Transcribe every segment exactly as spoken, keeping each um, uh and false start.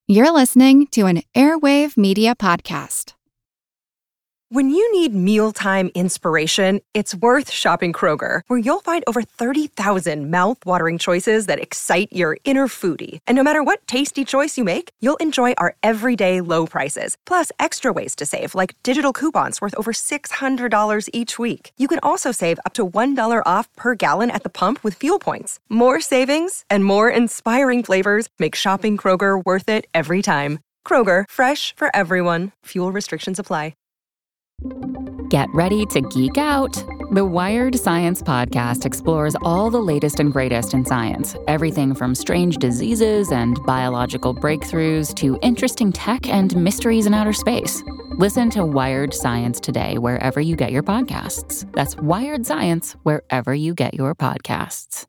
You're listening to an Airwave Media Podcast. When you need mealtime inspiration, it's worth shopping Kroger, where you'll find over thirty thousand mouth-watering choices that excite your inner foodie. And no matter what tasty choice you make, you'll enjoy our everyday low prices, plus extra ways to save, like digital coupons worth over six hundred dollars each week. You can also save up to one dollar off per gallon at the pump with fuel points. More savings and more inspiring flavors make shopping Kroger worth it every time. Kroger, fresh for everyone. Fuel restrictions apply. Get ready to geek out. The Wired Science Podcast explores all the latest and greatest in science. Everything from strange diseases and biological breakthroughs to interesting tech and mysteries in outer space. Listen to Wired Science today wherever you get your podcasts. That's Wired Science wherever you get your podcasts.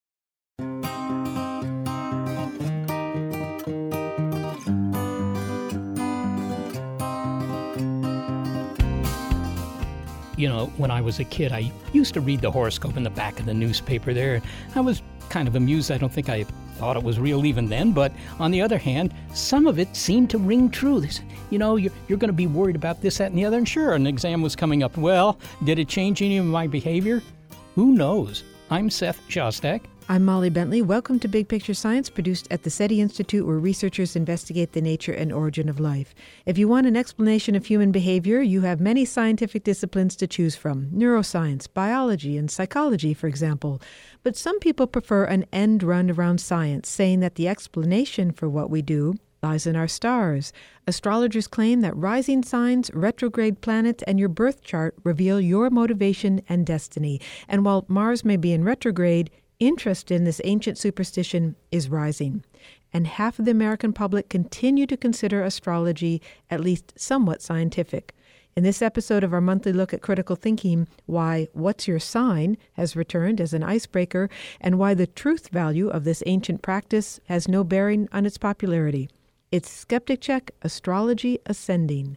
You know, when I was a kid, I used to read the horoscope in the back of the newspaper there. I was kind of amused. I don't think I thought it was real even then. But on the other hand, some of it seemed to ring true. This, you know, you're, you're going to be worried about this, that, and the other. And sure, an exam was coming up. Well, did it change any of my behavior? Who knows? I'm Seth Shostak. I'm Molly Bentley. Welcome to Big Picture Science, produced at the SETI Institute, where researchers investigate the nature and origin of life. If you want an explanation of human behavior, you have many scientific disciplines to choose from. Neuroscience, biology, and psychology, for example. But some people prefer an end run around science, saying that the explanation for what we do lies in our stars. Astrologers claim that rising signs, retrograde planets, and your birth chart reveal your motivation and destiny. And while Mars may be in retrograde, interest in this ancient superstition is rising, and half of the American public continue to consider astrology at least somewhat scientific. In this episode of our monthly look at critical thinking, why What's Your Sign has returned as an icebreaker, and why the truth value of this ancient practice has no bearing on its popularity. It's Skeptic Check, Astrology Ascending.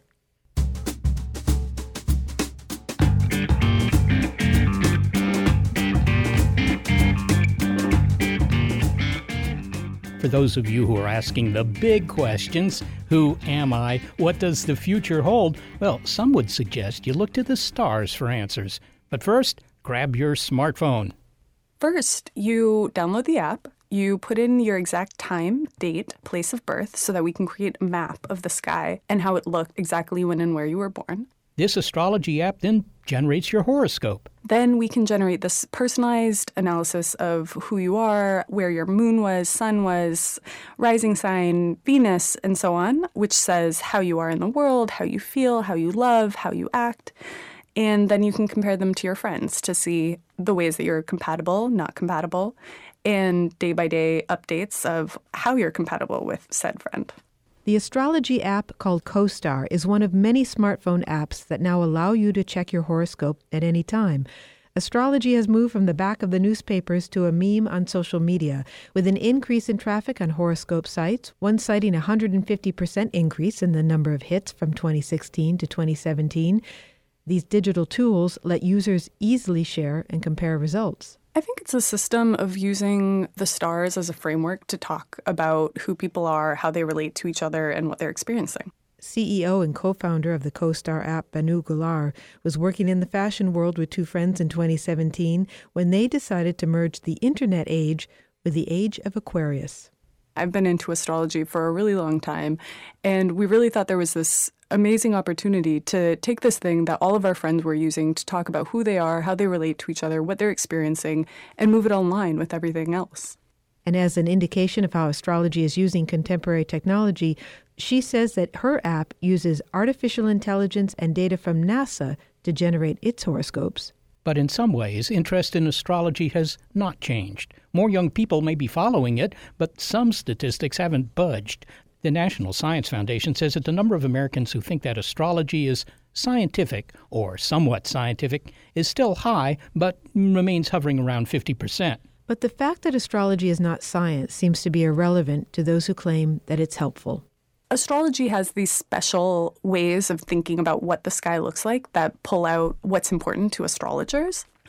For those of you who are asking the big questions, who am I? What does the future hold? Well, some would suggest you look to the stars for answers. But first, grab your smartphone. First, you download the app. You put in your exact time, date, place of birth so that we can create a map of the sky and how it looked exactly when and where you were born. This astrology app then generates your horoscope. Then we can generate this personalized analysis of who you are, where your moon was, sun was, rising sign, Venus, and so on, which says how you are in the world, how you feel, how you love, how you act. And then you can compare them to your friends to see the ways that you're compatible, not compatible, and day-by-day updates of how you're compatible with said friend. The astrology app called CoStar is one of many smartphone apps that now allow you to check your horoscope at any time. Astrology has moved from the back of the newspapers to a meme on social media, with an increase in traffic on horoscope sites, one citing a one hundred fifty percent increase in the number of hits from twenty sixteen to twenty seventeen. These digital tools let users easily share and compare results. I think it's a system of using the stars as a framework to talk about who people are, how they relate to each other, and what they're experiencing. C E O and co-founder of the CoStar app, Banu Gular, was working in the fashion world with two friends in twenty seventeen when they decided to merge the internet age with the age of Aquarius. I've been into astrology for a really long time, and we really thought there was this amazing opportunity to take this thing that all of our friends were using to talk about who they are, how they relate to each other, what they're experiencing, and move it online with everything else. And as an indication of how astrology is using contemporary technology, she says that her app uses artificial intelligence and data from NASA to generate its horoscopes. But in some ways, interest in astrology has not changed. More young people may be following it, but some statistics haven't budged. The National Science Foundation says that the number of Americans who think that astrology is scientific, or somewhat scientific, is still high, but remains hovering around fifty percent. But the fact that astrology is not science seems to be irrelevant to those who claim that it's helpful. Astrology has these special ways of thinking about what the sky looks like that pull out what's important to astrologers.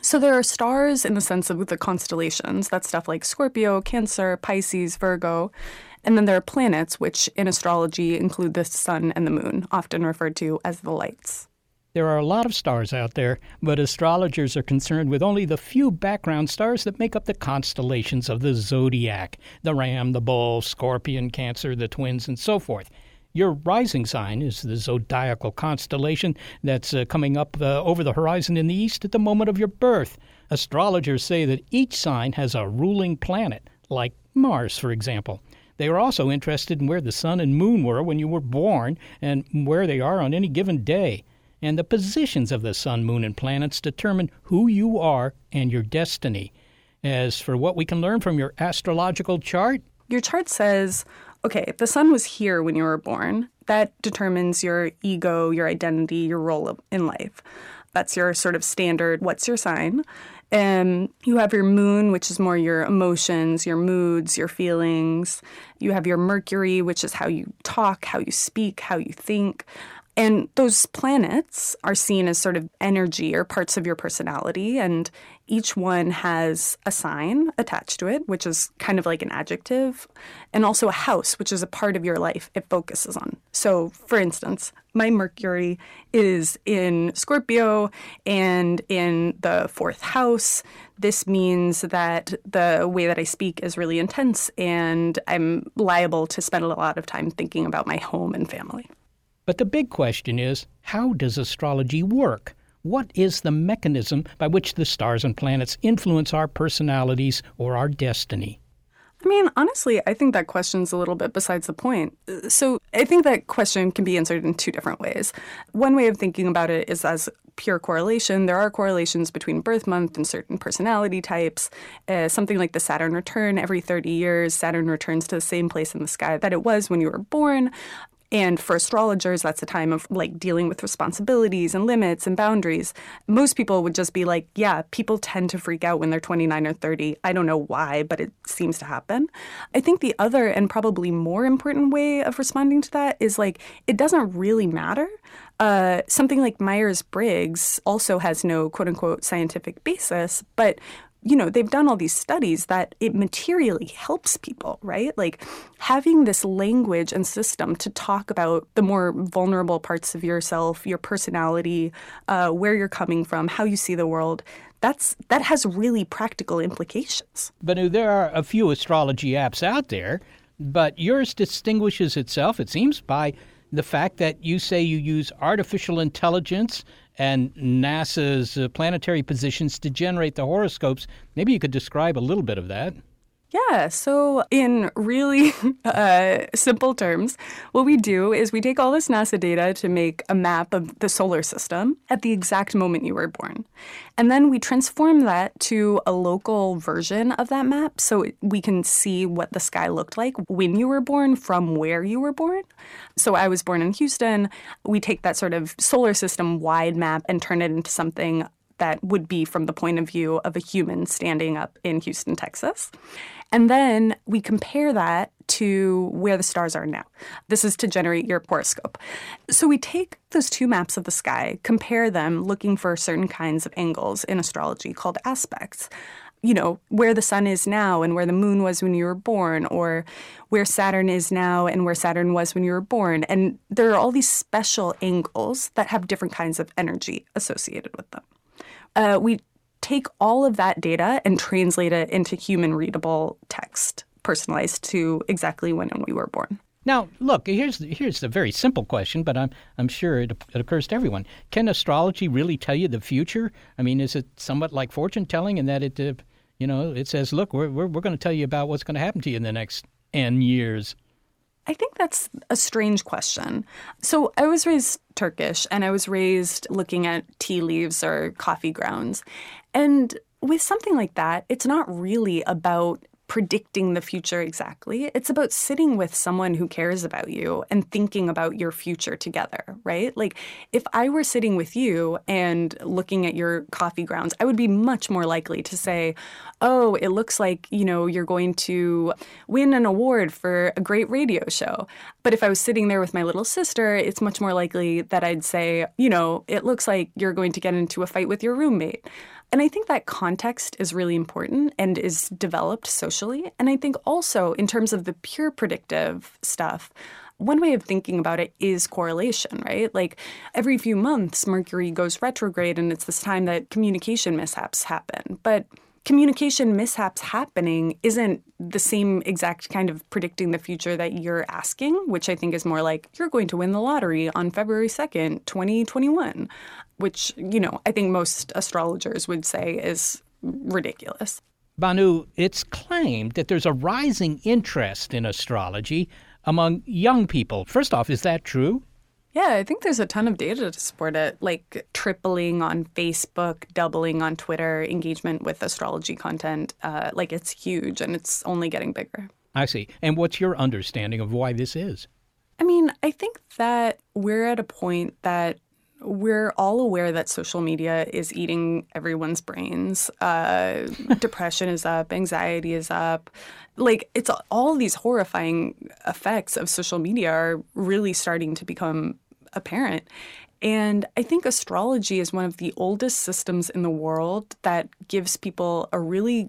So there are stars in the sense of the constellations. That's stuff like Scorpio, Cancer, Pisces, Virgo. And then there are planets, which in astrology include the sun and the moon, often referred to as the lights. There are a lot of stars out there, but astrologers are concerned with only the few background stars that make up the constellations of the zodiac: the Ram, the Bull, Scorpion, Cancer, the Twins, and so forth. Your rising sign is the zodiacal constellation that's uh, coming up uh, over the horizon in the east at the moment of your birth. Astrologers say that each sign has a ruling planet, like Mars, for example. They are also interested in where the sun and moon were when you were born and where they are on any given day. And the positions of the sun, moon, and planets determine who you are and your destiny. As for what we can learn from your astrological chart, your chart says, okay, the sun was here when you were born. That determines your ego, your identity, your role in life. That's your sort of standard, what's your sign? And you have your moon, which is more your emotions, your moods, your feelings. You have your Mercury, which is how you talk, how you speak, how you think. And those planets are seen as sort of energy or parts of your personality, and each one has a sign attached to it, which is kind of like an adjective, and also a house, which is a part of your life it focuses on. So, for instance, my Mercury is in Scorpio and in the fourth house. This means that the way that I speak is really intense, and I'm liable to spend a lot of time thinking about my home and family. But the big question is, how does astrology work? What is the mechanism by which the stars and planets influence our personalities or our destiny? I mean, honestly, I think that question's a little bit besides the point. So I think that question can be answered in two different ways. One way of thinking about it is as pure correlation. There are correlations between birth month and certain personality types. Uh, something like the Saturn return every thirty years, Saturn returns to the same place in the sky that it was when you were born. And for astrologers, that's a time of like dealing with responsibilities and limits and boundaries. Most people would just be like, yeah, people tend to freak out when they're twenty-nine or thirty. I don't know why, but it seems to happen. I think the other and probably more important way of responding to that is like, it doesn't really matter. Uh, something like Myers-Briggs also has no quote unquote scientific basis, but you know, they've done all these studies that it materially helps people, right? Like having this language and system to talk about the more vulnerable parts of yourself, your personality, uh, where you're coming from, how you see the world, that's that has really practical implications. Banu, there are a few astrology apps out there, but yours distinguishes itself, it seems, by the fact that you say you use artificial intelligence and NASA's uh, planetary positions to generate the horoscopes. Maybe you could describe a little bit of that. Yeah, so in really uh, simple terms, what we do is we take all this NASA data to make a map of the solar system at the exact moment you were born. And then we transform that to a local version of that map so we can see what the sky looked like when you were born from where you were born. So I was born in Houston. We take that sort of solar system-wide map and turn it into something that would be from the point of view of a human standing up in Houston, Texas. And then we compare that to where the stars are now. This is to generate your horoscope. So we take those two maps of the sky, compare them, looking for certain kinds of angles in astrology called aspects. You know, where the sun is now and where the moon was when you were born, or where Saturn is now and where Saturn was when you were born. And there are all these special angles that have different kinds of energy associated with them. Uh, we take all of that data and translate it into human-readable text, personalized to exactly when and when you were born. Now, look, here's here's a very simple question, but I'm I'm sure it, it occurs to everyone. Can astrology really tell you the future? I mean, is it somewhat like fortune telling in that it, uh, you know, it says, look, we're we're, we're going to tell you about what's going to happen to you in the next N years? I think that's a strange question. So I was raised Turkish, and I was raised looking at tea leaves or coffee grounds. And with something like that, it's not really about predicting the future exactly. It's about sitting with someone who cares about you and thinking about your future together, right? Like if I were sitting with you and looking at your coffee grounds, I would be much more likely to say, oh, it looks like, you know, you're going to win an award for a great radio show. But if I was sitting there with my little sister, it's much more likely that I'd say, you know, it looks like you're going to get into a fight with your roommate. And I think that context is really important and is developed socially. And I think also in terms of the pure predictive stuff, one way of thinking about it is correlation, right? Like every few months, Mercury goes retrograde, and it's this time that communication mishaps happen. But communication mishaps happening isn't the same exact kind of predicting the future that you're asking, which I think is more like you're going to win the lottery on February second, twenty twenty-one, which, you know, I think most astrologers would say is ridiculous. Banu, it's claimed that there's a rising interest in astrology among young people. First off, is that true? Yeah, I think there's a ton of data to support it, like tripling on Facebook, doubling on Twitter, engagement with astrology content. Uh, like it's huge and it's only getting bigger. I see. And what's your understanding of why this is? I mean, I think that we're at a point that we're all aware that social media is eating everyone's brains. Uh, depression is up, anxiety is up. Like, it's all these horrifying effects of social media are really starting to become apparent. And I think astrology is one of the oldest systems in the world that gives people a really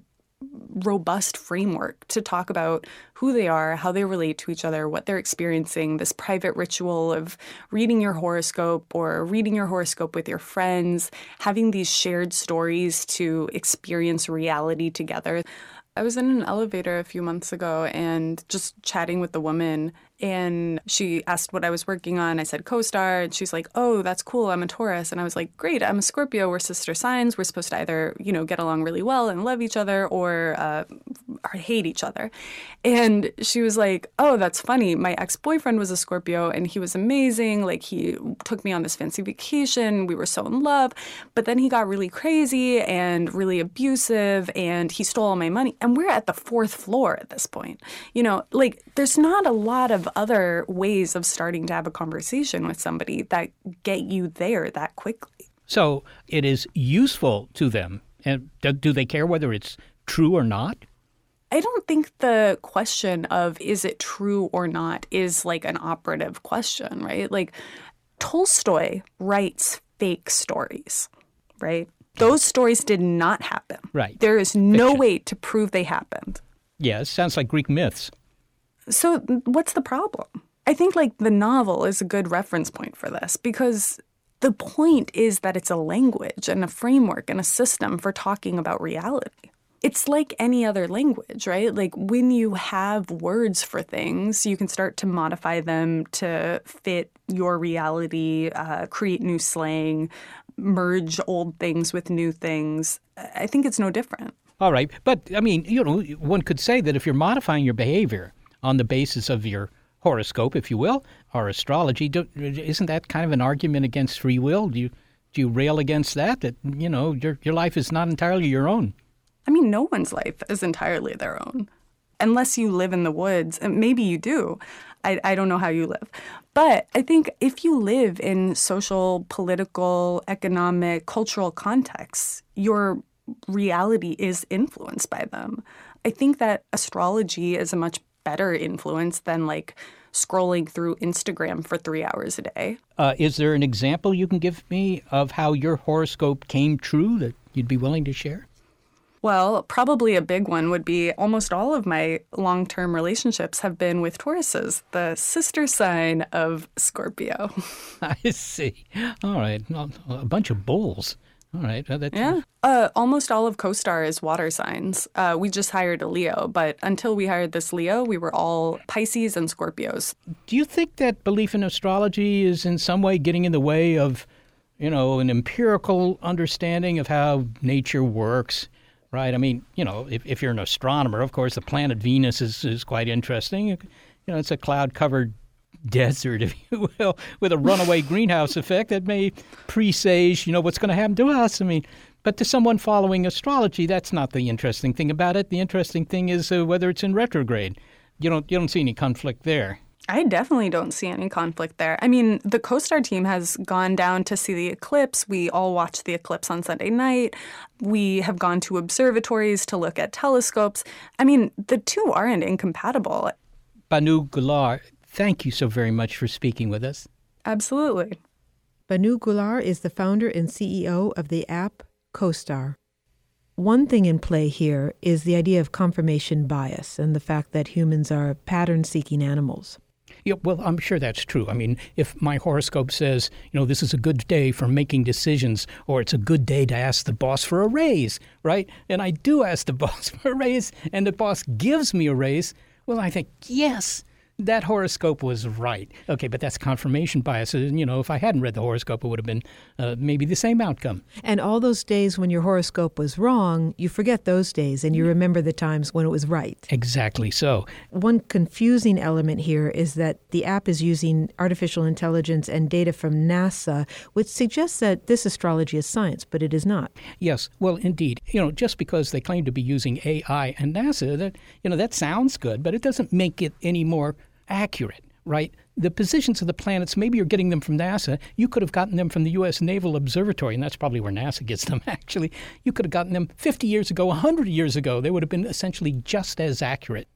robust framework to talk about who they are, how they relate to each other, what they're experiencing, this private ritual of reading your horoscope or reading your horoscope with your friends, having these shared stories to experience reality together. I was in an elevator a few months ago and just chatting with the woman, and she asked what I was working on. I said co-star, and she's like, oh, that's cool. I'm a Taurus. And I was like, great, I'm a Scorpio. We're sister signs. We're supposed to either, you know, get along really well and love each other or, uh, or hate each other. And she was like, oh, that's funny. My ex-boyfriend was a Scorpio, and he was amazing. Like, he took me on this fancy vacation. We were so in love. But then he got really crazy and really abusive, and he stole all my money. And we're at the fourth floor at this point. You know, like, there's not a lot of other ways of starting to have a conversation with somebody that get you there that quickly. So it is useful to them. And do they care whether it's true or not? I don't think the question of is it true or not is like an operative question, right? Like, Tolstoy writes fake stories, right? Those stories did not happen. Right. There is no Fiction. way to prove they happened. Yes, sounds like Greek myths. So what's the problem? I think like the novel is a good reference point for this because the point is that it's a language and a framework and a system for talking about reality. It's like any other language, right? Like when you have words for things, you can start to modify them to fit your reality, uh, create new slang, merge old things with new things. I think it's no different. All right. But, I mean, you know, one could say that if you're modifying your behavior on the basis of your horoscope, if you will, or astrology, do, isn't that kind of an argument against free will? Do you do you rail against that, that, you know, your your life is not entirely your own? I mean, no one's life is entirely their own. Unless you live in the woods, and maybe you do. I, I don't know how you live. But I think if you live in social, political, economic, cultural contexts, your reality is influenced by them. I think that astrology is a much better influence than like scrolling through Instagram for three hours a day. Uh, is there an example you can give me of how your horoscope came true that you'd be willing to share? Well, probably a big one would be almost all of my long-term relationships have been with Tauruses, the sister sign of Scorpio. I see. All right. A bunch of bulls. All right. Uh, that's, yeah. Uh, almost all of co-star is water signs. Uh, we just hired a Leo, but until we hired this Leo, we were all Pisces and Scorpios. Do you think that belief in astrology is in some way getting in the way of, you know, an empirical understanding of how nature works? Right. I mean, you know, if, if you're an astronomer, of course, the planet Venus is, is quite interesting. You know, it's a cloud-covered desert, if you will, with a runaway greenhouse effect that may presage, you know, what's going to happen to us. I mean, but to someone following astrology, that's not the interesting thing about it. The interesting thing is uh, whether it's in retrograde. You don't you don't see any conflict there. I definitely don't see any conflict there. I mean, the co-star team has gone down to see the eclipse. We all watched the eclipse on Sunday night. We have gone to observatories to look at telescopes. I mean, the two aren't incompatible. Banu Gular, thank you so very much for speaking with us. Absolutely. Banu Gular is the founder and C E O of the app co-star. One thing in play here is the idea of confirmation bias and the fact that humans are pattern-seeking animals. Yeah, well, I'm sure that's true. I mean, if my horoscope says, you know, this is a good day for making decisions, or it's a good day to ask the boss for a raise, right? And I do ask the boss for a raise, and the boss gives me a raise, well, I think, yes, that horoscope was right. Okay, but that's confirmation bias. You know, if I hadn't read the horoscope, it would have been uh, maybe the same outcome. And all those days when your horoscope was wrong, you forget those days and you remember the times when it was right. Exactly so. One confusing element here is that the app is using artificial intelligence and data from NASA, which suggests that this astrology is science, but it is not. Yes, well, indeed. You know, just because they claim to be using A I and NASA, that, you know, that sounds good, but it doesn't make it any more accurate, right? The positions of the planets, maybe you're getting them from NASA. You could have gotten them from the U S Naval Observatory, and that's probably where NASA gets them, actually. You could have gotten them fifty years ago, one hundred years ago. They would have been essentially just as accurate.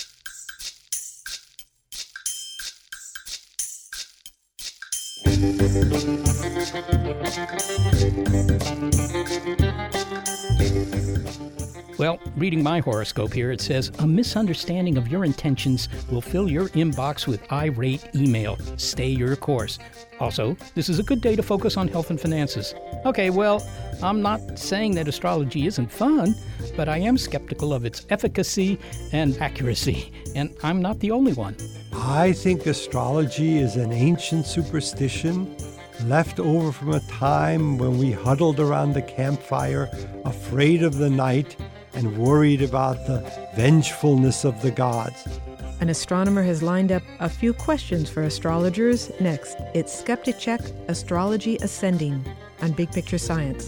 Well, reading my horoscope here, it says, a misunderstanding of your intentions will fill your inbox with irate email. Stay your course. Also, this is a good day to focus on health and finances. Okay, well, I'm not saying that astrology isn't fun, but I am skeptical of its efficacy and accuracy, and I'm not the only one. I think astrology is an ancient superstition left over from a time when we huddled around the campfire, afraid of the night, and worried about the vengefulness of the gods. An astronomer has lined up a few questions for astrologers. Next, it's Skeptic Check, Astrology Ascending on Big Picture Science.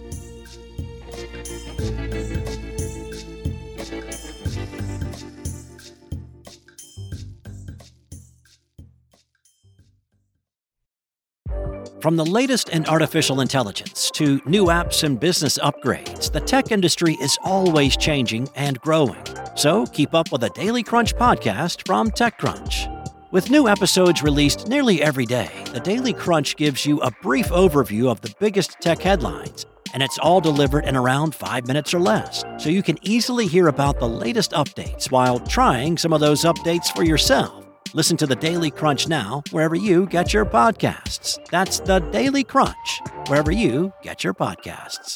From the latest in artificial intelligence to new apps and business upgrades, the tech industry is always changing and growing. So keep up with the Daily Crunch podcast from TechCrunch. With new episodes released nearly every day, the Daily Crunch gives you a brief overview of the biggest tech headlines, and it's all delivered in around five minutes or less, so you can easily hear about the latest updates while trying some of those updates for yourself. Listen to the Daily Crunch now, wherever you get your podcasts. That's the Daily Crunch, wherever you get your podcasts.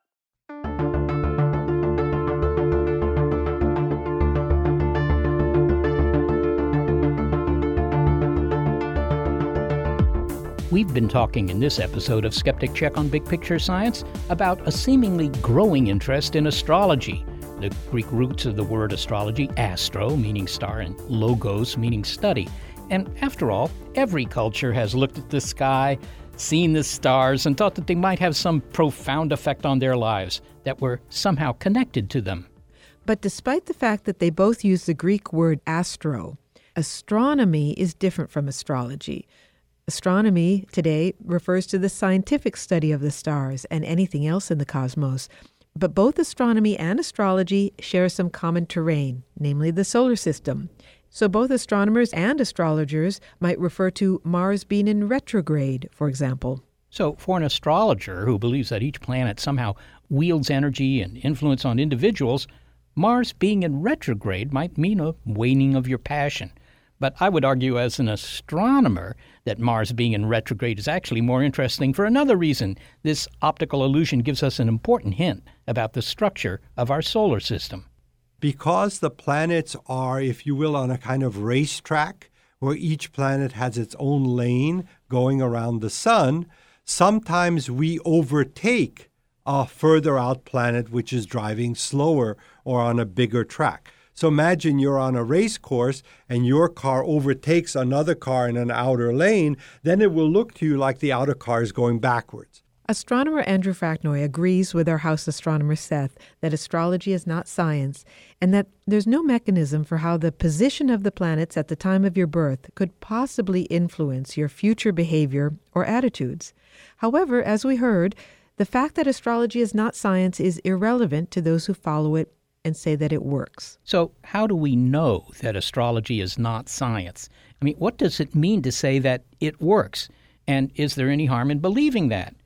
We've been talking in this episode of Skeptic Check on Big Picture Science about a seemingly growing interest in astrology. The Greek roots of the word astrology, astro, meaning star, and logos, meaning study. And after all, every culture has looked at the sky, seen the stars, and thought that they might have some profound effect on their lives, that were somehow connected to them. But despite the fact that they both use the Greek word astro, astronomy is different from astrology. Astronomy today refers to the scientific study of the stars and anything else in the cosmos. But both astronomy and astrology share some common terrain, namely the solar system. So both astronomers and astrologers might refer to Mars being in retrograde, for example. So for an astrologer who believes that each planet somehow wields energy and influence on individuals, Mars being in retrograde might mean a waning of your passion. But I would argue as an astronomer that Mars being in retrograde is actually more interesting for another reason. This optical illusion gives us an important hint about the structure of our solar system. Because the planets are, if you will, on a kind of racetrack where each planet has its own lane going around the sun, sometimes we overtake a further out planet which is driving slower or on a bigger track. So imagine you're on a race course and your car overtakes another car in an outer lane, then it will look to you like the outer car is going backwards. Astronomer Andrew Fracknoy agrees with our house astronomer Seth that astrology is not science and that there's no mechanism for how the position of the planets at the time of your birth could possibly influence your future behavior or attitudes. However, as we heard, the fact that astrology is not science is irrelevant to those who follow it and say that it works. So how do we know that astrology is not science? I mean, what does it mean to say that it works? And is there any harm in believing that?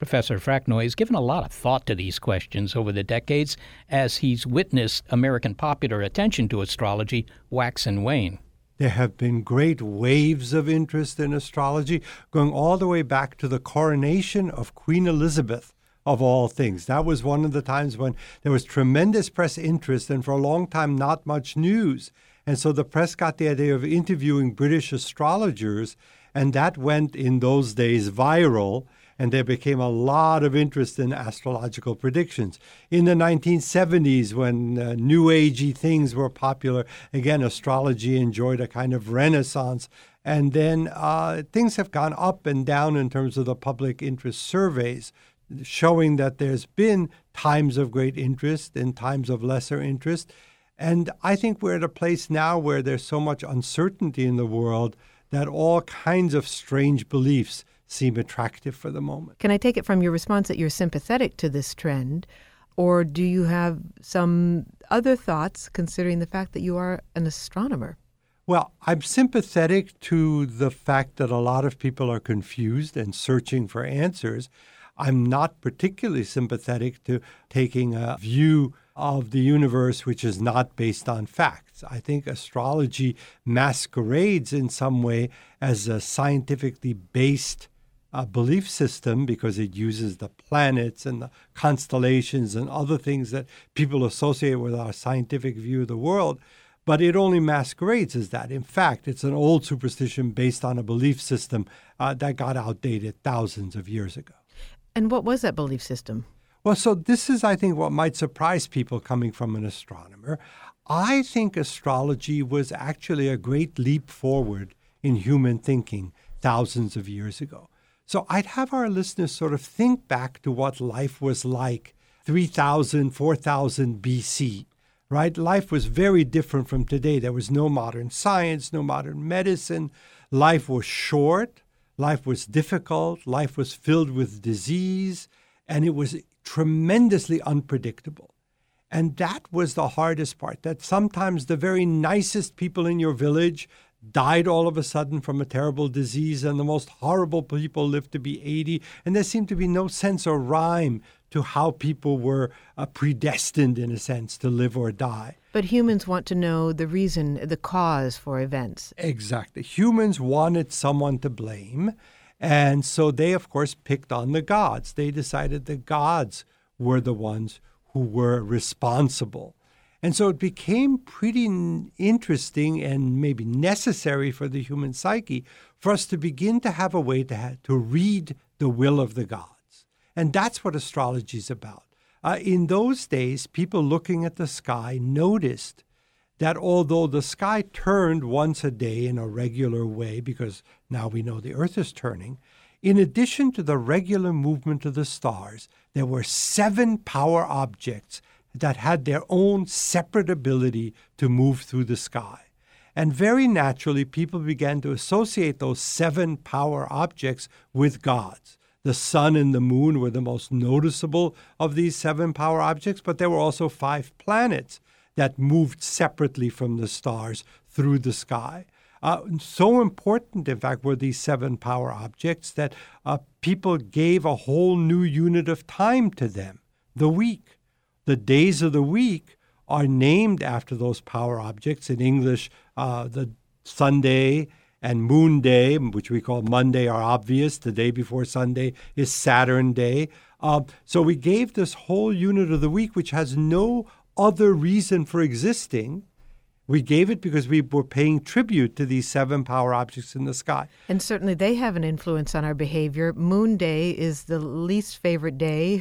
Professor Fracknoy has given a lot of thought to these questions over the decades as he's witnessed American popular attention to astrology wax and wane. There have been great waves of interest in astrology going all the way back to the coronation of Queen Elizabeth, of all things. That was one of the times when there was tremendous press interest and for a long time not much news. And so the press got the idea of interviewing British astrologers, and that went in those days viral, and there became a lot of interest in astrological predictions. In the nineteen seventies, when uh, New Agey things were popular, again, astrology enjoyed a kind of renaissance. And then uh, things have gone up and down in terms of the public interest surveys, showing that there's been times of great interest and times of lesser interest. And I think we're at a place now where there's so much uncertainty in the world that all kinds of strange beliefs seem attractive for the moment. Can I take it from your response that you're sympathetic to this trend, or do you have some other thoughts considering the fact that you are an astronomer? Well, I'm sympathetic to the fact that a lot of people are confused and searching for answers. I'm not particularly sympathetic to taking a view of the universe which is not based on facts. I think astrology masquerades in some way as a scientifically based uh, belief system because it uses the planets and the constellations and other things that people associate with our scientific view of the world. But it only masquerades as that. In fact, it's an old superstition based on a belief system uh, that got outdated thousands of years ago. And what was that belief system? Well, so this is, I think, what might surprise people coming from an astronomer. I think astrology was actually a great leap forward in human thinking thousands of years ago. So I'd have our listeners sort of think back to what life was like three thousand, four thousand B C, right? Life was very different from today. There was no modern science, no modern medicine. Life was short. Life was difficult. Life was filled with disease. And it was tremendously unpredictable. And that was the hardest part, that sometimes the very nicest people in your village died all of a sudden from a terrible disease, and the most horrible people lived to be eighty. And there seemed to be no sense or rhyme to how people were uh, predestined, in a sense, to live or die. But humans want to know the reason, the cause for events. Exactly. Humans wanted someone to blame. And so they, of course, picked on the gods. They decided the gods were the ones who were responsible. And so it became pretty interesting and maybe necessary for the human psyche for us to begin to have a way to, have, to read the will of the gods. And that's what astrology is about. Uh, in those days, people looking at the sky noticed that although the sky turned once a day in a regular way, because now we know the Earth is turning, in addition to the regular movement of the stars, there were seven power objects that had their own separate ability to move through the sky. And very naturally, people began to associate those seven power objects with gods. The sun and the moon were the most noticeable of these seven power objects, but there were also five planets that moved separately from the stars through the sky. Uh, so important, in fact, were these seven power objects that uh, people gave a whole new unit of time to them, the week. The days of the week are named after those power objects. In English, uh, the Sunday and Moon Day, which we call Monday, are obvious. The day before Sunday is Saturn Day. Uh, so we gave this whole unit of the week, which has no other reason for existing. We gave it because we were paying tribute to these seven power objects in the sky. And certainly they have an influence on our behavior. Moon Day is the least favorite day,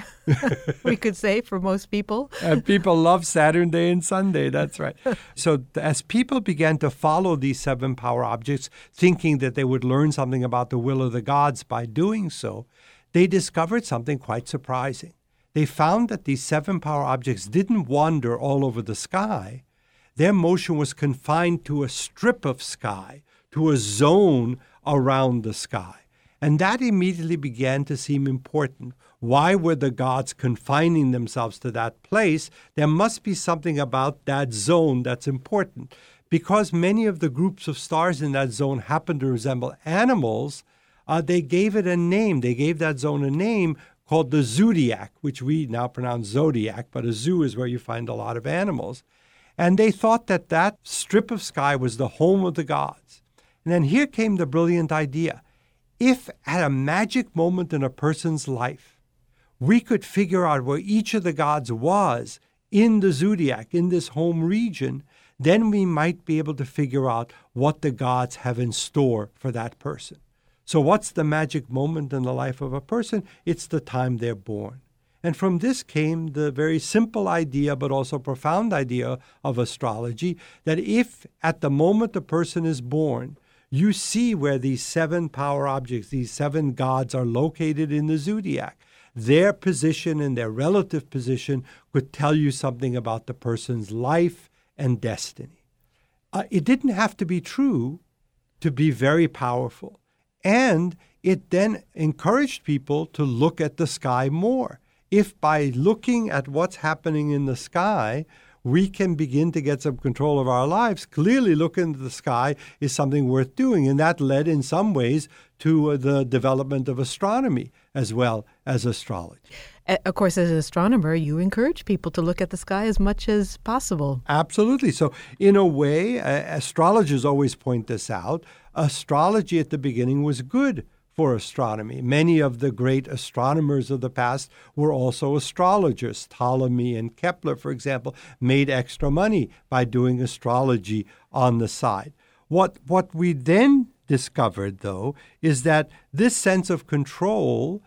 we could say, for most people. And people love Saturn Day and Sunday, that's right. So as people began to follow these seven power objects, thinking that they would learn something about the will of the gods by doing so, they discovered something quite surprising. They found that these seven power objects didn't wander all over the sky. Their motion was confined to a strip of sky, to a zone around the sky. And that immediately began to seem important. Why were the gods confining themselves to that place? There must be something about that zone that's important. Because many of the groups of stars in that zone happen to resemble animals, uh, they gave it a name. They gave that zone a name called the zodiac, which we now pronounce zodiac, but a zoo is where you find a lot of animals. And they thought that that strip of sky was the home of the gods. And then here came the brilliant idea. If at a magic moment in a person's life, we could figure out where each of the gods was in the zodiac, in this home region, then we might be able to figure out what the gods have in store for that person. So what's the magic moment in the life of a person? It's the time they're born. And from this came the very simple idea, but also profound idea of astrology, that if at the moment a person is born, you see where these seven power objects, these seven gods are located in the zodiac, their position and their relative position could tell you something about the person's life and destiny. Uh, it didn't have to be true to be very powerful. And it then encouraged people to look at the sky more. If by looking at what's happening in the sky, we can begin to get some control of our lives, clearly looking into the sky is something worth doing. And that led in some ways to the development of astronomy as well as astrology. Of course, as an astronomer, you encourage people to look at the sky as much as possible. Absolutely. So in a way, uh, astrologers always point this out. Astrology at the beginning was good for astronomy. Many of the great astronomers of the past were also astrologers. Ptolemy and Kepler, for example, made extra money by doing astrology on the side. What, what we then discovered, though, is that this sense of control,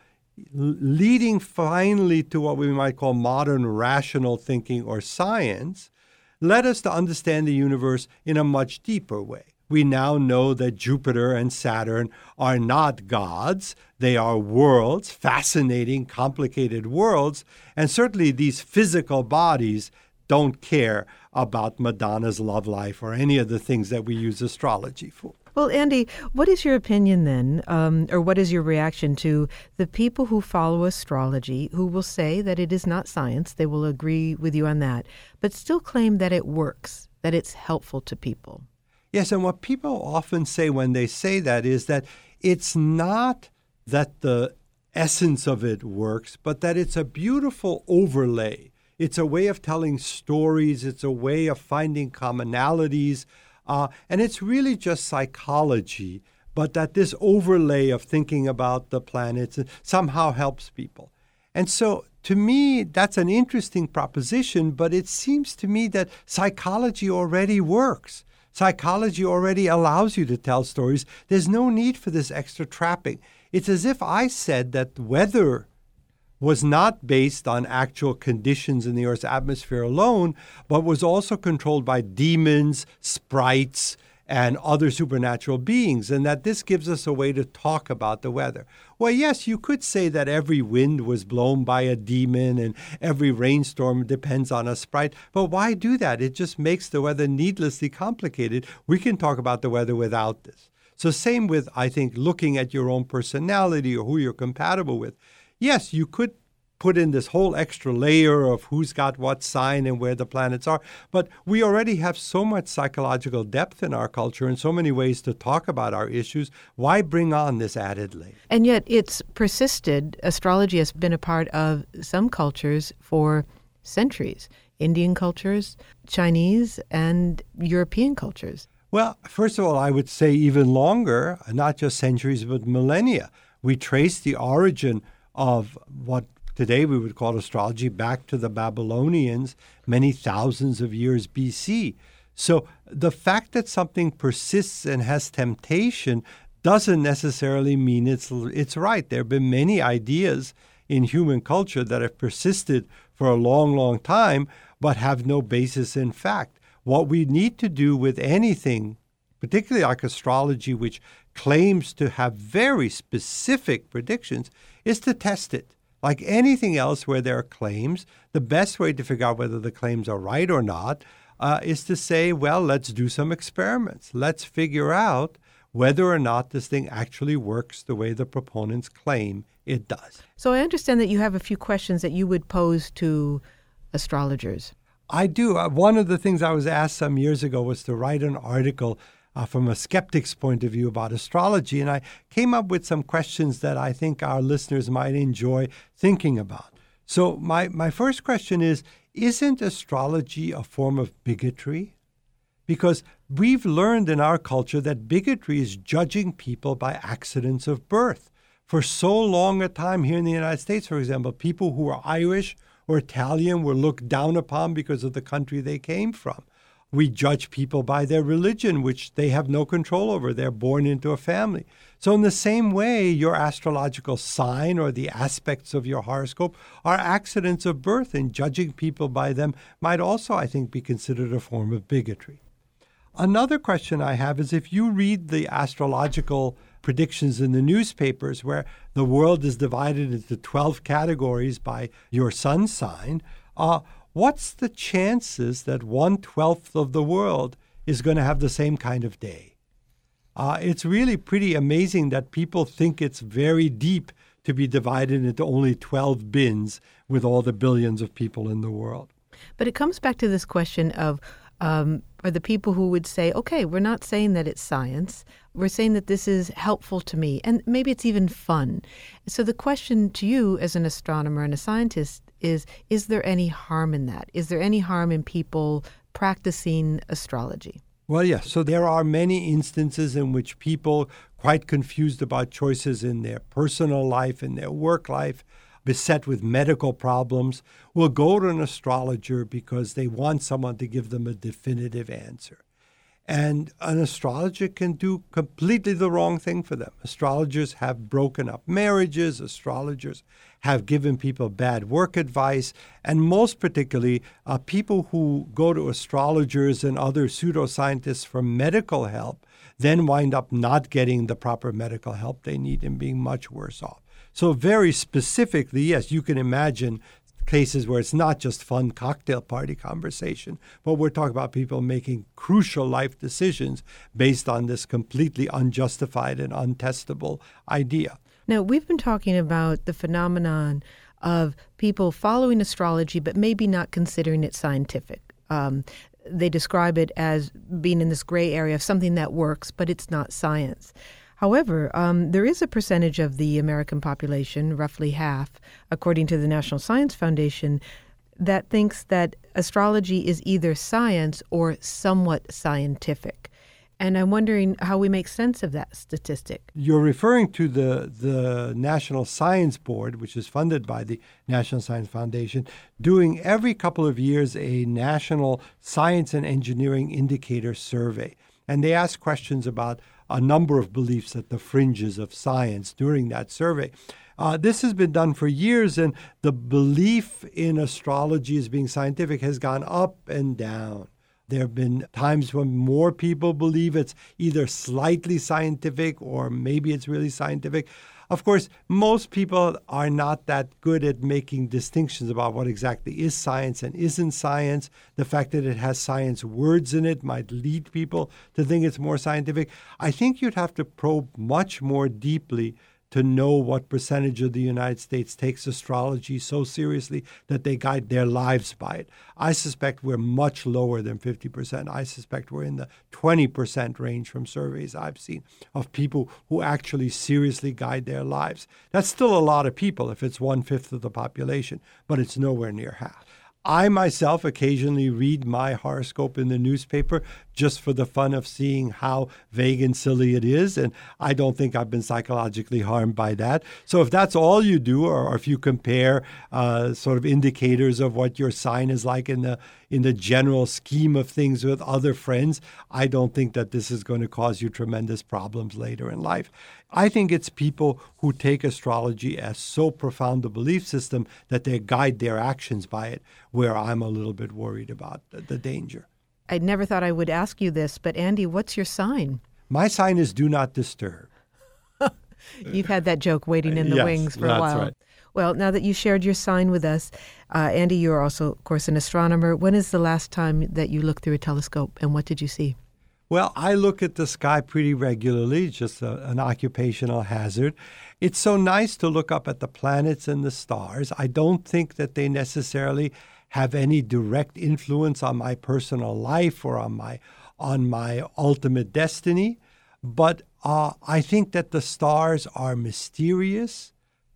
leading finally to what we might call modern rational thinking or science, led us to understand the universe in a much deeper way. We now know that Jupiter and Saturn are not gods. They are worlds, fascinating, complicated worlds. And certainly these physical bodies don't care about Madonna's love life or any of the things that we use astrology for. Well, Andy, what is your opinion then, um, or what is your reaction to the people who follow astrology who will say that it is not science, they will agree with you on that, but still claim that it works, that it's helpful to people? Yes, and what people often say when they say that is that it's not that the essence of it works, but that it's a beautiful overlay. It's a way of telling stories. It's a way of finding commonalities. Uh, and it's really just psychology, but that this overlay of thinking about the planets somehow helps people. And so to me, that's an interesting proposition, but it seems to me that psychology already works. Psychology already allows you to tell stories. There's no need for this extra trapping. It's as if I said that weather was not based on actual conditions in the Earth's atmosphere alone, but was also controlled by demons, sprites, and other supernatural beings, and that this gives us a way to talk about the weather. Well, yes, you could say that every wind was blown by a demon and every rainstorm depends on a sprite, but why do that? It just makes the weather needlessly complicated. We can talk about the weather without this. So same with, I think, looking at your own personality or who you're compatible with. Yes, you could put in this whole extra layer of who's got what sign and where the planets are. But we already have so much psychological depth in our culture and so many ways to talk about our issues. Why bring on this added layer? And yet it's persisted. Astrology has been a part of some cultures for centuries. Indian cultures, Chinese, and European cultures. Well, first of all, I would say even longer, not just centuries, but millennia. We trace the origin of what today we would call astrology back to the Babylonians many thousands of years B C. So the fact that something persists and has temptation doesn't necessarily mean it's it's right. There have been many ideas in human culture that have persisted for a long, long time, but have no basis in fact. What we need to do with anything, particularly like astrology, which claims to have very specific predictions, is to test it. Like anything else where there are claims, the best way to figure out whether the claims are right or not uh, is to say, well, let's do some experiments. Let's figure out whether or not this thing actually works the way the proponents claim it does. So I understand that you have a few questions that you would pose to astrologers. I do. Uh, one of the things I was asked some years ago was to write an article uh, from a skeptic's point of view about astrology. And I came up with some questions that I think our listeners might enjoy thinking about. So my, my first question is, isn't astrology a form of bigotry? Because we've learned in our culture that bigotry is judging people by accidents of birth. For so long a time here in the United States, for example, people who were Irish or Italian were looked down upon because of the country they came from. We judge people by their religion, which they have no control over. They're born into a family. So in the same way, your astrological sign or the aspects of your horoscope are accidents of birth, and judging people by them might also, I think, be considered a form of bigotry. Another question I have is, if you read the astrological predictions in the newspapers where the world is divided into twelve categories by your sun sign, uh, what's the chances that one-twelfth of the world is going to have the same kind of day? Uh, it's really pretty amazing that people think it's very deep to be divided into only twelve bins with all the billions of people in the world. But it comes back to this question of, um, are the people who would say, okay, we're not saying that it's science. We're saying that this is helpful to me, and maybe it's even fun. So the question to you as an astronomer and a scientist is, is there any harm in that? Is there any harm in people practicing astrology? Well, yes. So there are many instances in which people, quite confused about choices in their personal life, in their work life, beset with medical problems, will go to an astrologer because they want someone to give them a definitive answer. And an astrologer can do completely the wrong thing for them. Astrologers have broken up marriages. Astrologers have given people bad work advice. And most particularly, uh, people who go to astrologers and other pseudoscientists for medical help then wind up not getting the proper medical help they need and being much worse off. So very specifically, yes, you can imagine cases where it's not just fun cocktail party conversation, but we're talking about people making crucial life decisions based on this completely unjustified and untestable idea. Now, we've been talking about the phenomenon of people following astrology, but maybe not considering it scientific. Um, they describe it as being in this gray area of something that works, but it's not science. However, um, there is a percentage of the American population, roughly half, according to the National Science Foundation, that thinks that astrology is either science or somewhat scientific. And I'm wondering how we make sense of that statistic. You're referring to the, the National Science Board, which is funded by the National Science Foundation, doing every couple of years a national science and engineering indicator survey. And they ask questions about a number of beliefs at the fringes of science during that survey. Uh, this has been done for years, and the belief in astrology as being scientific has gone up and down. There have been times when more people believe it's either slightly scientific or maybe it's really scientific. Of course, most people are not that good at making distinctions about what exactly is science and isn't science. The fact that it has science words in it might lead people to think it's more scientific. I think you'd have to probe much more deeply to know what percentage of the United States takes astrology so seriously that they guide their lives by it. I suspect we're much lower than fifty percent. I suspect we're in the twenty percent range from surveys I've seen of people who actually seriously guide their lives. That's still a lot of people if it's one-fifth of the population, but it's nowhere near half. I myself occasionally read my horoscope in the newspaper just for the fun of seeing how vague and silly it is, and I don't think I've been psychologically harmed by that. So if that's all you do, or if you compare uh, sort of indicators of what your sign is like in the in the general scheme of things with other friends, I don't think that this is going to cause you tremendous problems later in life. I think it's people who take astrology as so profound a belief system that they guide their actions by it, where I'm a little bit worried about the, the danger. I never thought I would ask you this, but Andy, what's your sign? My sign is do not disturb. You've had that joke waiting in the yes, wings for that's a while. Right. Well, now that you shared your sign with us, uh, Andy, you're also, of course, an astronomer. When is the last time that you looked through a telescope, and what did you see? Well, I look at the sky pretty regularly, just a, an occupational hazard. It's so nice to look up at the planets and the stars. I don't think that they necessarily have any direct influence on my personal life or on my on my ultimate destiny. But uh, I think that the stars are mysterious,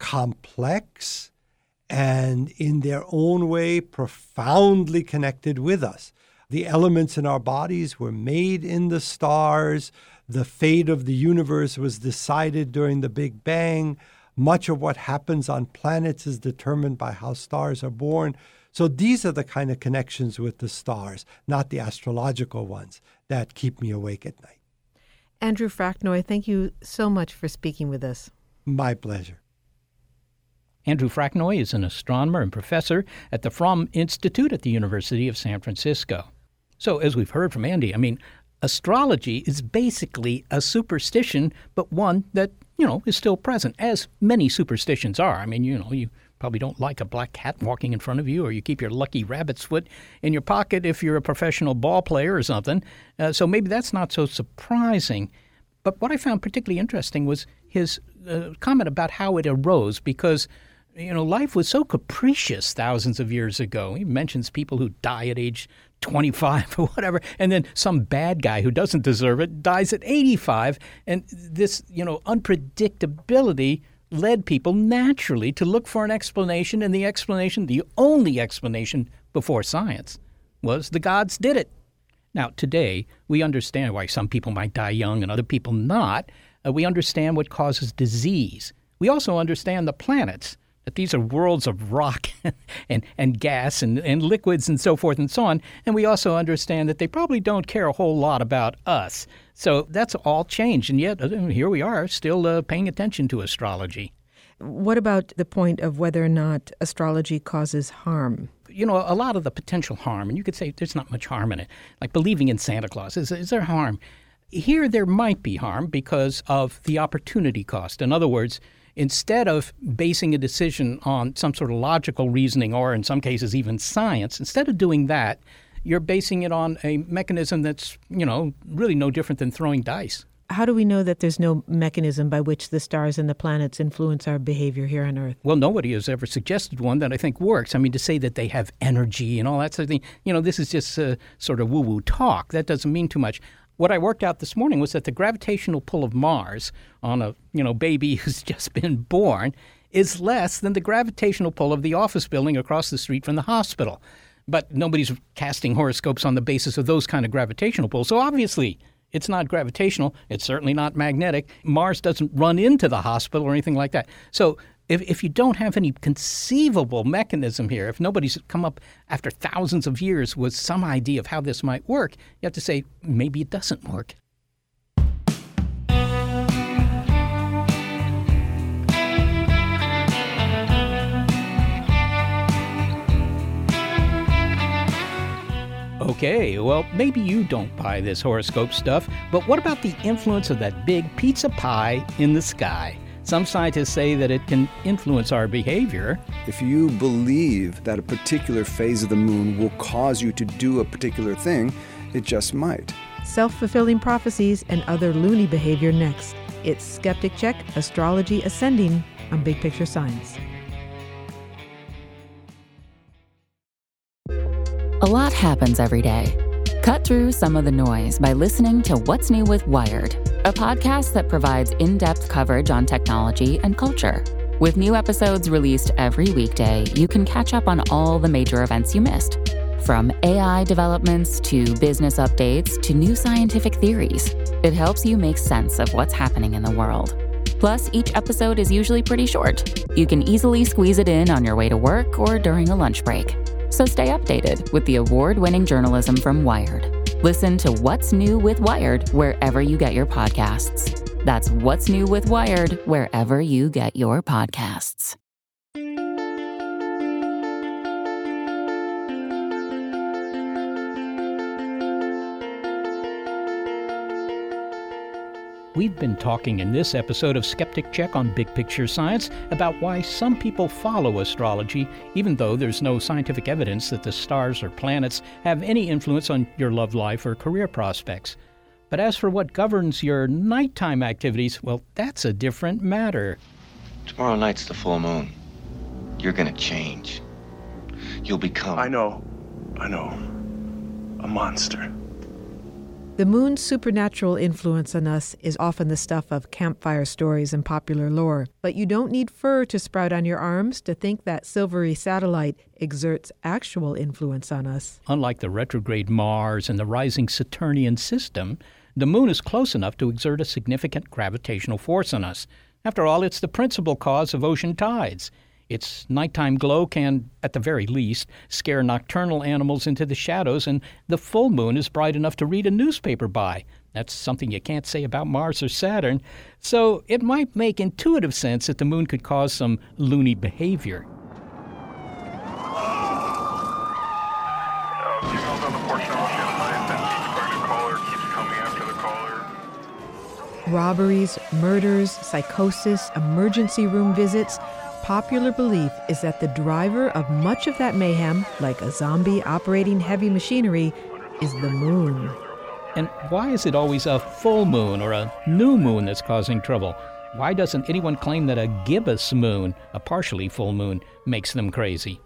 complex, and in their own way profoundly connected with us. The elements in our bodies were made in the stars. The fate of the universe was decided during the Big Bang. Much of what happens on planets is determined by how stars are born. So these are the kind of connections with the stars, not the astrological ones, that keep me awake at night. Andrew Fracknoy, thank you so much for speaking with us. My pleasure. Andrew Fracknoy is an astronomer and professor at the Fromm Institute at the University of San Francisco. So, as we've heard from Andy, I mean, astrology is basically a superstition, but one that, you know, is still present, as many superstitions are. I mean, you know, you probably don't like a black cat walking in front of you, or you keep your lucky rabbit's foot in your pocket if you're a professional ball player or something. Uh, so maybe that's not so surprising. But what I found particularly interesting was his uh, comment about how it arose, because you know, life was so capricious thousands of years ago. He mentions people who die at age twenty-five or whatever, and then some bad guy who doesn't deserve it dies at eighty-five. And this, you know, unpredictability led people naturally to look for an explanation, and the explanation, the only explanation before science, was the gods did it. Now, today, we understand why some people might die young and other people not. Uh, we understand what causes disease. We also understand the planets, that these are worlds of rock and, and gas and, and liquids and so forth and so on. And we also understand that they probably don't care a whole lot about us. So that's all changed. And yet, uh, here we are, still uh, paying attention to astrology. What about the point of whether or not astrology causes harm? You know, a lot of the potential harm, and you could say there's not much harm in it, like believing in Santa Claus. Is, is there harm? Here there might be harm because of the opportunity cost. In other words, instead of basing a decision on some sort of logical reasoning, or in some cases even science, instead of doing that, you're basing it on a mechanism that's, you know, really no different than throwing dice. How do we know that there's no mechanism by which the stars and the planets influence our behavior here on Earth? Well, nobody has ever suggested one that I think works. I mean, to say that they have energy and all that sort of thing, you know, this is just uh, sort of woo-woo talk. That doesn't mean too much. What I worked out this morning was that the gravitational pull of Mars on a, you know, baby who's just been born is less than the gravitational pull of the office building across the street from the hospital. But nobody's casting horoscopes on the basis of those kind of gravitational pulls. So obviously, it's not gravitational. It's certainly not magnetic. Mars doesn't run into the hospital or anything like that. So if, if you don't have any conceivable mechanism here, if nobody's come up after thousands of years with some idea of how this might work, you have to say, maybe it doesn't work. Okay, well, maybe you don't buy this horoscope stuff, but what about the influence of that big pizza pie in the sky? Some scientists say that it can influence our behavior. If you believe that a particular phase of the moon will cause you to do a particular thing, it just might. Self-fulfilling prophecies and other loony behavior next. It's Skeptic Check, Astrology Ascending on Big Picture Science. A lot happens every day. Cut through some of the noise by listening to What's New with Wired, a podcast that provides in-depth coverage on technology and culture. With new episodes released every weekday, you can catch up on all the major events you missed. From A I developments to business updates to new scientific theories, it helps you make sense of what's happening in the world. Plus, each episode is usually pretty short. You can easily squeeze it in on your way to work or during a lunch break. So stay updated with the award-winning journalism from Wired. Listen to What's New with Wired wherever you get your podcasts. That's What's New with Wired wherever you get your podcasts. We've been talking in this episode of Skeptic Check on Big Picture Science about why some people follow astrology, even though there's no scientific evidence that the stars or planets have any influence on your love life or career prospects. But as for what governs your nighttime activities, well, that's a different matter. Tomorrow night's the full moon. You're gonna change. You'll become... I know. I know. A monster. The moon's supernatural influence on us is often the stuff of campfire stories and popular lore, but you don't need fur to sprout on your arms to think that silvery satellite exerts actual influence on us. Unlike the retrograde Mars and the rising Saturnian system, the moon is close enough to exert a significant gravitational force on us. After all, it's the principal cause of ocean tides. Its nighttime glow can, at the very least, scare nocturnal animals into the shadows, and the full moon is bright enough to read a newspaper by. That's something you can't say about Mars or Saturn. So it might make intuitive sense that the moon could cause some loony behavior. Robberies, murders, psychosis, emergency room visits. Popular belief is that the driver of much of that mayhem, like a zombie operating heavy machinery, is the moon. And why is it always a full moon or a new moon that's causing trouble? Why doesn't anyone claim that a gibbous moon, a partially full moon, makes them crazy?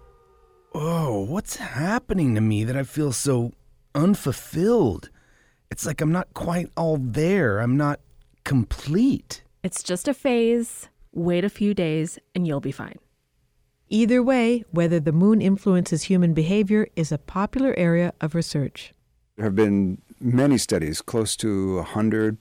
Oh, what's happening to me that I feel so unfulfilled? It's like I'm not quite all there. I'm not complete. It's just a phase. Wait a few days and you'll be fine. Either way, whether the moon influences human behavior is a popular area of research. There have been many studies, close to a hundred,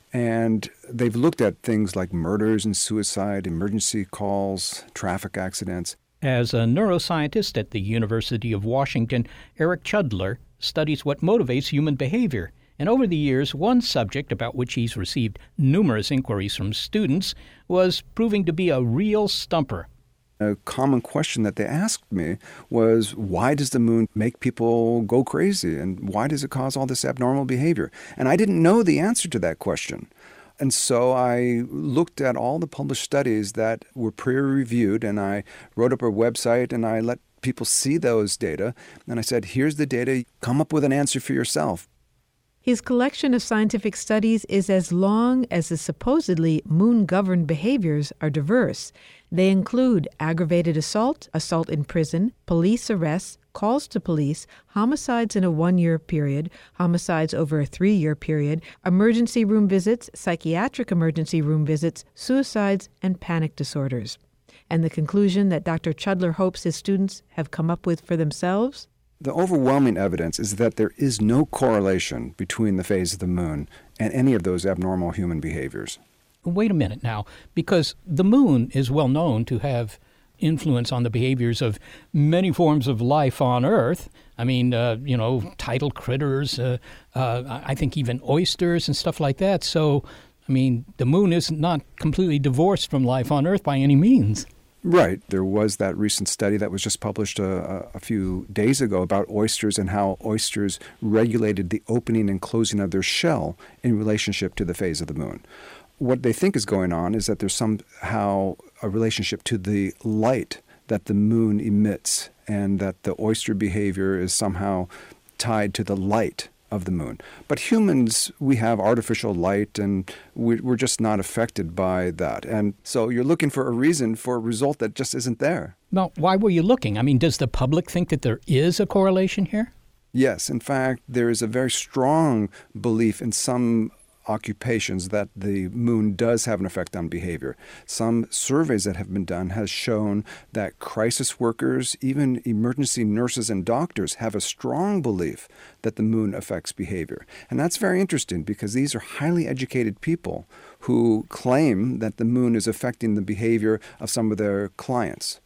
and they've looked at things like murders and suicide, emergency calls, traffic accidents. As a neuroscientist at the University of Washington, Eric Chudler studies what motivates human behavior. And over the years, one subject about which he's received numerous inquiries from students was proving to be a real stumper. A common question that they asked me was, why does the moon make people go crazy? And why does it cause all this abnormal behavior? And I didn't know the answer to that question. And so I looked at all the published studies that were peer-reviewed, and I wrote up a website, and I let people see those data. And I said, here's the data. Come up with an answer for yourself. His collection of scientific studies is as long as the supposedly moon-governed behaviors are diverse. They include aggravated assault, assault in prison, police arrests, calls to police, homicides in a one-year period, homicides over a three-year period, emergency room visits, psychiatric emergency room visits, suicides, and panic disorders. And the conclusion that Doctor Chudler hopes his students have come up with for themselves? The overwhelming evidence is that there is no correlation between the phase of the moon and any of those abnormal human behaviors. Wait a minute now, because the moon is well known to have influence on the behaviors of many forms of life on Earth. I mean, uh, you know, tidal critters, uh, uh, I think even oysters and stuff like that. So, I mean, the moon is not completely divorced from life on Earth by any means. Right. There was that recent study that was just published a, a few days ago about oysters and how oysters regulated the opening and closing of their shell in relationship to the phase of the moon. What they think is going on is that there's somehow a relationship to the light that the moon emits, and that the oyster behavior is somehow tied to the light of the moon. But humans, we have artificial light, and we're just not affected by that. And so you're looking for a reason for a result that just isn't there. Now, why were you looking? I mean, does the public think that there is a correlation here? Yes. In fact, there is a very strong belief in some occupations that the moon does have an effect on behavior. Some surveys that have been done has shown that crisis workers, even emergency nurses and doctors, have a strong belief that the moon affects behavior. And that's very interesting, because these are highly educated people who claim that the moon is affecting the behavior of some of their clients.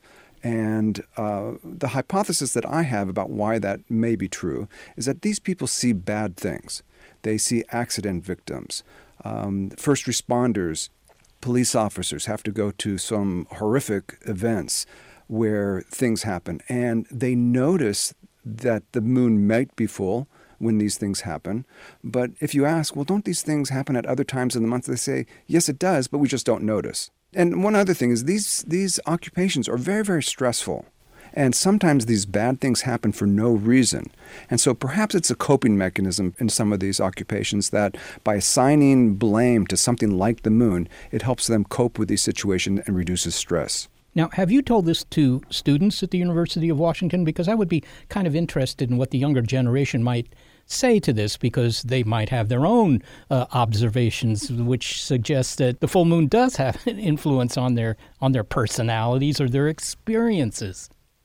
And uh, the hypothesis that I have about why that may be true is that these people see bad things. They see accident victims, um, first responders, police officers have to go to some horrific events where things happen. And they notice that the moon might be full when these things happen. But if you ask, well, don't these things happen at other times in the month? They say, yes, it does, but we just don't notice. And one other thing is these, these occupations are very, very stressful. And sometimes these bad things happen for no reason. And so perhaps it's a coping mechanism in some of these occupations that by assigning blame to something like the moon, it helps them cope with these situations and reduces stress. Now, have you told this to students at the University of Washington? Because I would be kind of interested in what the younger generation might say to this because they might have their own uh, observations which suggest that the full moon does have an influence on their on their personalities or their experiences.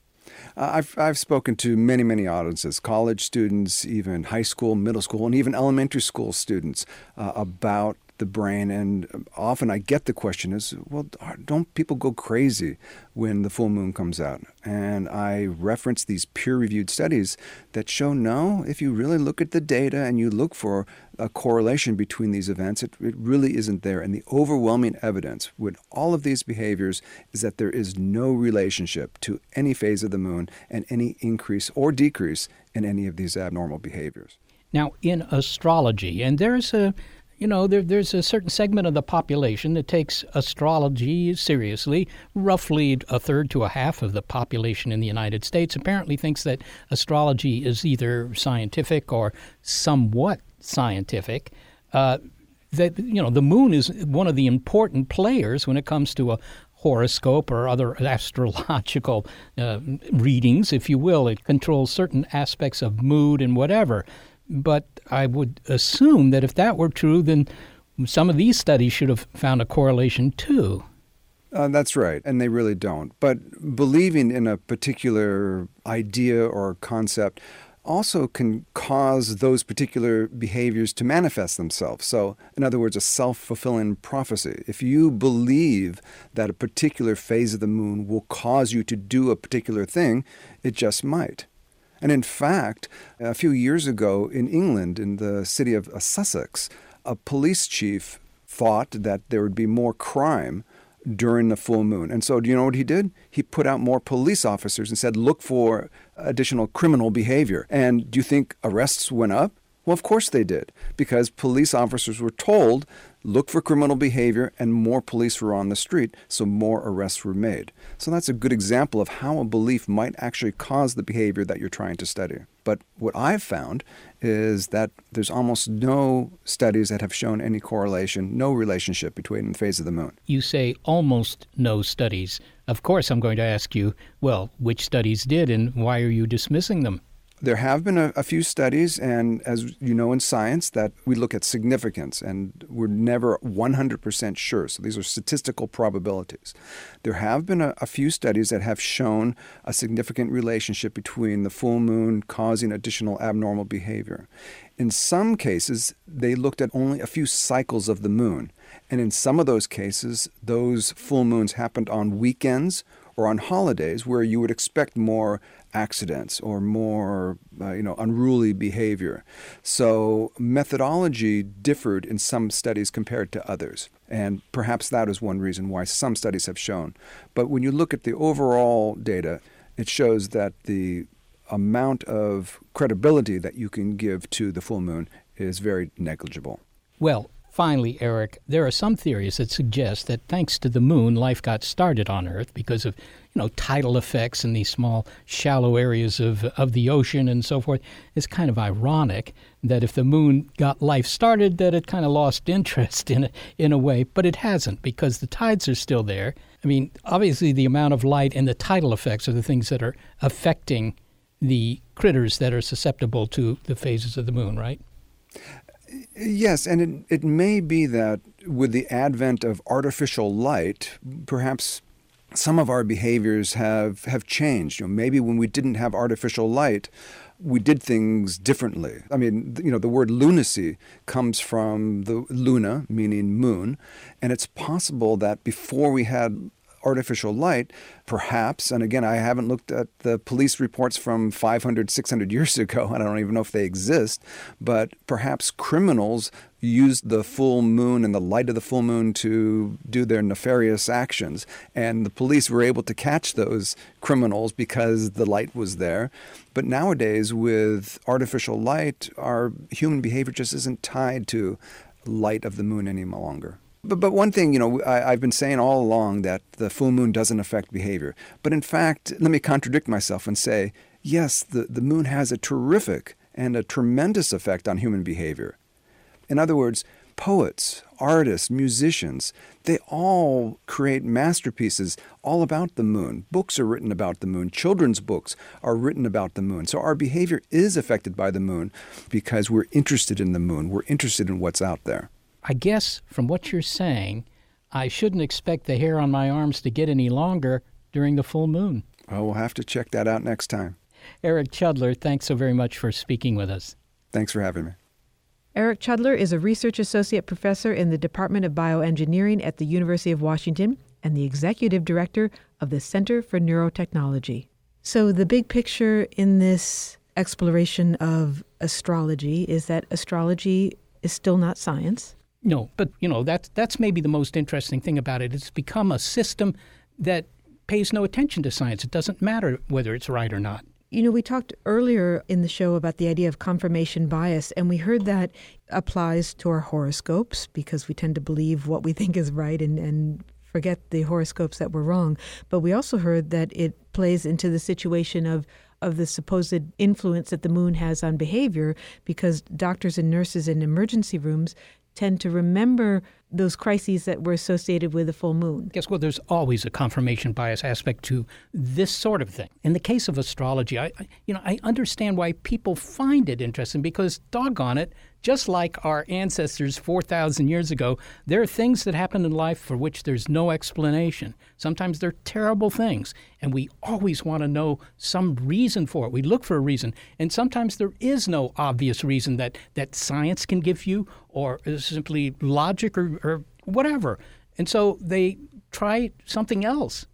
Uh, I've, I've spoken to many, many audiences, college students, even high school, middle school, and even elementary school students uh, about the brain. And often I get the question is, well, don't people go crazy when the full moon comes out? And I reference these peer-reviewed studies that show no, if you really look at the data and you look for a correlation between these events, it, it really isn't there. And the overwhelming evidence with all of these behaviors is that there is no relationship to any phase of the moon and any increase or decrease in any of these abnormal behaviors. Now, in astrology, and there's a You know, there, there's a certain segment of the population that takes astrology seriously. Roughly a third to a half of the population in the United States apparently thinks that astrology is either scientific or somewhat scientific. Uh, that, you know, the moon is one of the important players when it comes to a horoscope or other astrological uh, readings, if you will. It controls certain aspects of mood and whatever. But I would assume that if that were true, then some of these studies should have found a correlation too. Uh, that's right, and they really don't. But believing in a particular idea or concept also can cause those particular behaviors to manifest themselves. So, in other words, a self-fulfilling prophecy. If you believe that a particular phase of the moon will cause you to do a particular thing, it just might. And in fact, a few years ago in England, in the city of Sussex, a police chief thought that there would be more crime during the full moon. And so do you know what he did? He put out more police officers and said, look for additional criminal behavior. And do you think arrests went up? Well, of course they did, because police officers were told, look for criminal behavior, and more police were on the street, so more arrests were made. So that's a good example of how a belief might actually cause the behavior that you're trying to study. But what I've found is that there's almost no studies that have shown any correlation, no relationship between the phase of the moon. You say almost no studies. Of course, I'm going to ask you, well, which studies did, and why are you dismissing them? There have been a, a few studies, and as you know in science, that we look at significance, and we're never one hundred percent sure. So these are statistical probabilities. There have been a, a few studies that have shown a significant relationship between the full moon causing additional abnormal behavior. In some cases, they looked at only a few cycles of the moon. And in some of those cases, those full moons happened on weekends or on holidays where you would expect more accidents or more, uh, you know, unruly behavior. So methodology differed in some studies compared to others. And perhaps that is one reason why some studies have shown. But when you look at the overall data, it shows that the amount of credibility that you can give to the full moon is very negligible. Well, finally, Eric, there are some theories that suggest that thanks to the moon, life got started on Earth because of, you know, tidal effects in these small, shallow areas of of the ocean and so forth. It's kind of ironic that if the moon got life started, that it kind of lost interest in it in a way, but it hasn't because the tides are still there. I mean, obviously the amount of light and the tidal effects are the things that are affecting the critters that are susceptible to the phases of the moon, right? Yes, and it, it may be that with the advent of artificial light, perhaps some of our behaviors have, have changed. You know, maybe when we didn't have artificial light, we did things differently. I mean, you know, the word lunacy comes from the luna, meaning moon, and it's possible that before we had artificial light, perhaps, and again, I haven't looked at the police reports from five hundred, six hundred years ago. I don't even know if they exist, but perhaps criminals used the full moon and the light of the full moon to do their nefarious actions. And the police were able to catch those criminals because the light was there. But nowadays, with artificial light, our human behavior just isn't tied to light of the moon any longer. But, but one thing, you know, I, I've been saying all along that the full moon doesn't affect behavior. But in fact, let me contradict myself and say, yes, the, the moon has a terrific and a tremendous effect on human behavior. In other words, poets, artists, musicians, they all create masterpieces all about the moon. Books are written about the moon. Children's books are written about the moon. So our behavior is affected by the moon because we're interested in the moon. We're interested in what's out there. I guess from what you're saying, I shouldn't expect the hair on my arms to get any longer during the full moon. Oh, we'll have to check that out next time. Eric Chudler, thanks so very much for speaking with us. Thanks for having me. Eric Chudler is a research associate professor in the Department of Bioengineering at the University of Washington and the executive director of the Center for Neurotechnology. So the big picture in this exploration of astrology is that astrology is still not science. No, but, you know, that's, that's maybe the most interesting thing about it. It's become a system that pays no attention to science. It doesn't matter whether it's right or not. You know, we talked earlier in the show about the idea of confirmation bias, and we heard that applies to our horoscopes because we tend to believe what we think is right and, and forget the horoscopes that were wrong. But we also heard that it plays into the situation of, of the supposed influence that the moon has on behavior because doctors and nurses in emergency rooms tend to remember those crises that were associated with the full moon. Guess what? There's always a confirmation bias aspect to this sort of thing. In the case of astrology, I, I you know, I understand why people find it interesting because, doggone it, just like our ancestors four thousand years ago, there are things that happen in life for which there's no explanation. Sometimes they're terrible things, and we always want to know some reason for it. We look for a reason, and sometimes there is no obvious reason that, that science can give you or simply logic or, or whatever. And so they try something else.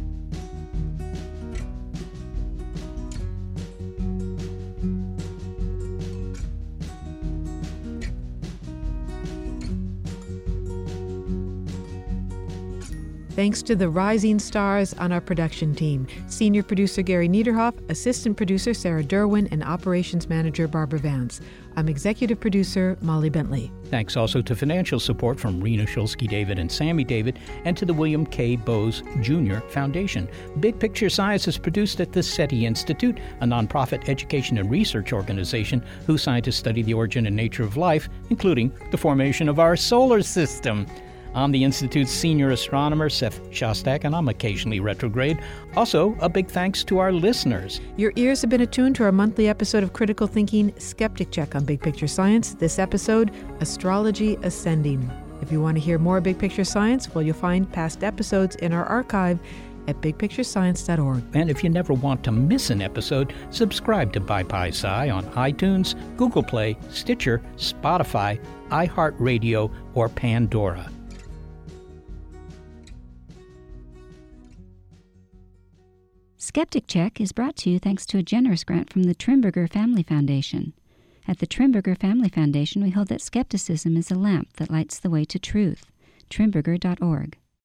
Thanks to the rising stars on our production team, senior producer Gary Niederhoff, assistant producer Sarah Derwin, and operations manager Barbara Vance. I'm executive producer Molly Bentley. Thanks also to financial support from Rena Shulsky-David and Sammy David, and to the William K. Bowes Junior Foundation. Big Picture Science is produced at the SETI Institute, a nonprofit education and research organization whose scientists study the origin and nature of life, including the formation of our solar system. I'm the Institute's senior astronomer, Seth Shostak, and I'm occasionally retrograde. Also, a big thanks to our listeners. Your ears have been attuned to our monthly episode of Critical Thinking Skeptic Check on Big Picture Science. This episode, Astrology Ascending. If you want to hear more Big Picture Science, well, you'll find past episodes in our archive at big picture science dot org. And if you never want to miss an episode, subscribe to BiPi-Sci on iTunes, Google Play, Stitcher, Spotify, iHeartRadio, or Pandora. Skeptic Check is brought to you thanks to a generous grant from the Trimberger Family Foundation. At the Trimberger Family Foundation, we hold that skepticism is a lamp that lights the way to truth. Trimberger dot org.